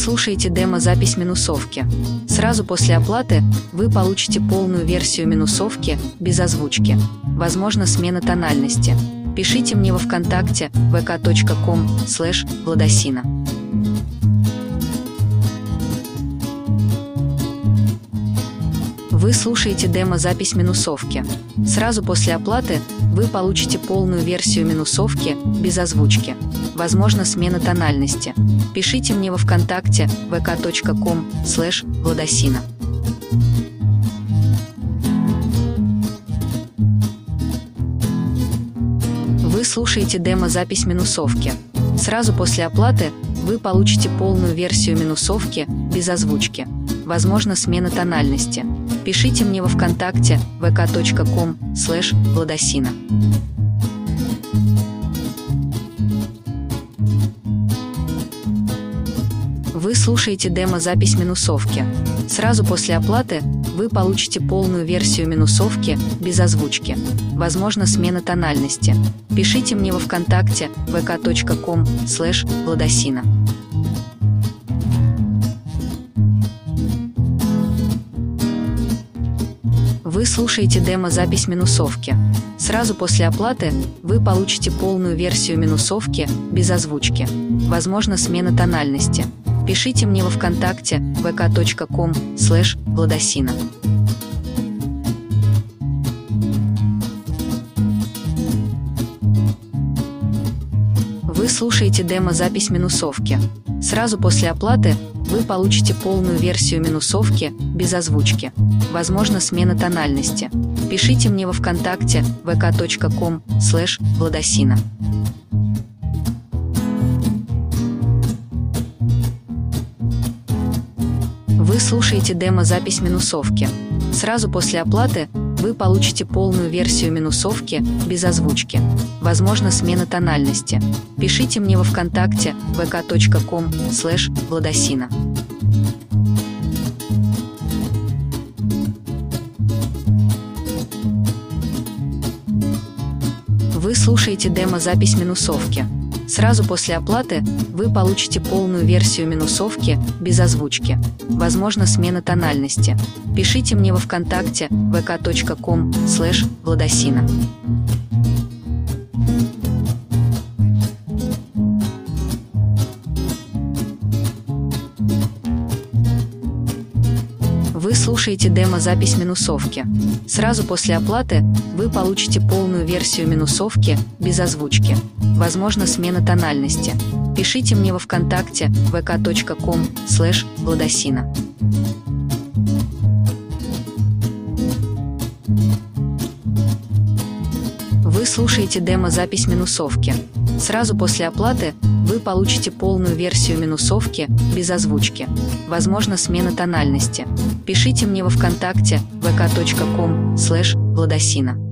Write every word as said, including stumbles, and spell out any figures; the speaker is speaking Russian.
слушаете демо-запись минусовки. Сразу после оплаты вы получите полную версию минусовки без озвучки. Возможно, смена тональности. Пишите мне во ВКонтакте вэ ка точка ком слэш владосина. Вы слушаете демо-запись минусовки. Сразу после оплаты вы получите полную версию минусовки без озвучки. Возможно, смена тональности. Пишите мне во ВКонтакте вэ ка точка ком слэш владосина. Вы слушаете демо-запись минусовки. Сразу после оплаты вы получите полную версию минусовки без озвучки. Возможно, смена тональности. Пишите мне во ВКонтакте вэ ка точка ком слэш владосина. Вы слушаете демо-запись минусовки. Сразу после оплаты вы получите полную версию минусовки без озвучки. Возможно, смена тональности. Пишите мне во ВКонтакте вэ ка точка ком слэш владосина. Вы слушаете демо-запись минусовки. Сразу после оплаты вы получите полную версию минусовки без озвучки. Возможно, смена тональности. Пишите мне во ВКонтакте вэ ка точка ком слэш владосина. Вы слушаете демо-запись минусовки. Сразу после оплаты вы получите полную версию минусовки без озвучки. Возможно, смена тональности. Пишите мне во ВКонтакте вэ ка точка ком слэш владосина. Вы слушаете демо-запись минусовки. Сразу после оплаты вы получите полную версию минусовки без озвучки. Возможно, смена тональности. Пишите мне во ВКонтакте вэ ка точка ком слэш владосина. Вы слушаете демо-запись минусовки. Сразу после оплаты вы получите полную версию минусовки без озвучки. Возможно, смена тональности. Пишите мне во ВКонтакте вэ ка точка ком слэш владосина. Вы слушаете демо-запись минусовки. Сразу после оплаты вы получите полную версию минусовки без озвучки. Возможно, смена тональности. Пишите мне во ВКонтакте вэ ка точка ком слэш владосина. Вы слушаете демо-запись минусовки. Сразу после оплаты вы получите полную версию минусовки без озвучки. Возможно, смена тональности. Пишите мне во ВКонтакте вэ ка точка ком слэш владосина.